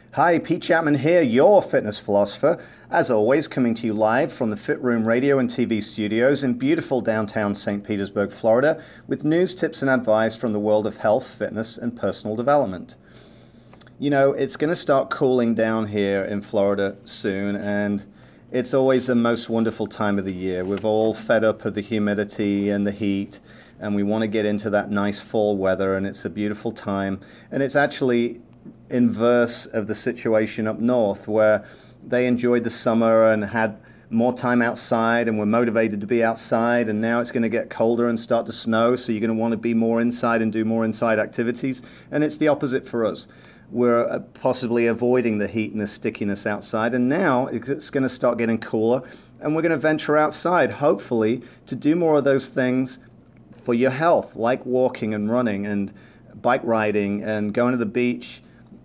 Hi, Pete Chapman here, your fitness philosopher. As always, coming to you live from the Fit Room radio and TV studios in beautiful downtown St. Petersburg, Florida, with news, tips, and advice from the world of health, fitness, and personal development. You know, it's going to start cooling down here in Florida soon, and it's always the most wonderful time of the year. We've all fed up of the humidity and the heat, and we want to get into that nice fall weather, and it's a beautiful time. And it's actually inverse of the situation up north, where they enjoyed the summer and had more time outside and were motivated to be outside, and now it's going to get colder and start to snow, so you're going to want to be more inside and do more inside activities. And it's the opposite for us. We're possibly avoiding the heat and the stickiness outside, and now it's going to start getting cooler, and we're going to venture outside, hopefully, to do more of those things for your health, like walking and running and bike riding and going to the beach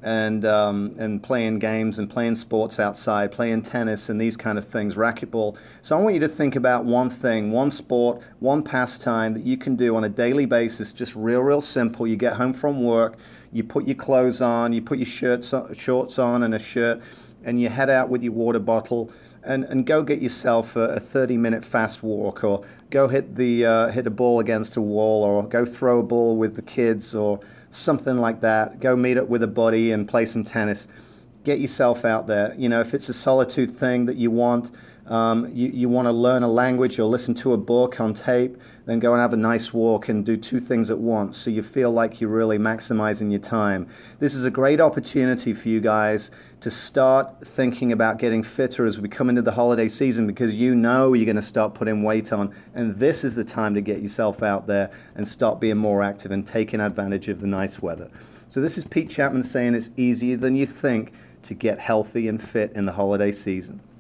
and playing games and playing sports outside, playing tennis and these kind of things, racquetball. So I want you to think about one thing, one sport, one pastime that you can do on a daily basis, just real simple. You get home from work, you put your clothes on, you put your shorts on and a shirt, and you head out with your water bottle and go get yourself a 30-minute fast walk, or go hit a ball against a wall, or go throw a ball with the kids, or something like that. Go meet up with a buddy and play some tennis. Get yourself out there. You know, if it's a solitude thing that you want, you want to learn a language or listen to a book on tape, then go and have a nice walk and do two things at once, so you feel like you're really maximizing your time. This is a great opportunity for you guys to start thinking about getting fitter as we come into the holiday season, because you know you're going to start putting weight on, and this is the time to get yourself out there and start being more active and taking advantage of the nice weather. So this is Pete Chapman saying it's easier than you think to get healthy and fit in the holiday season.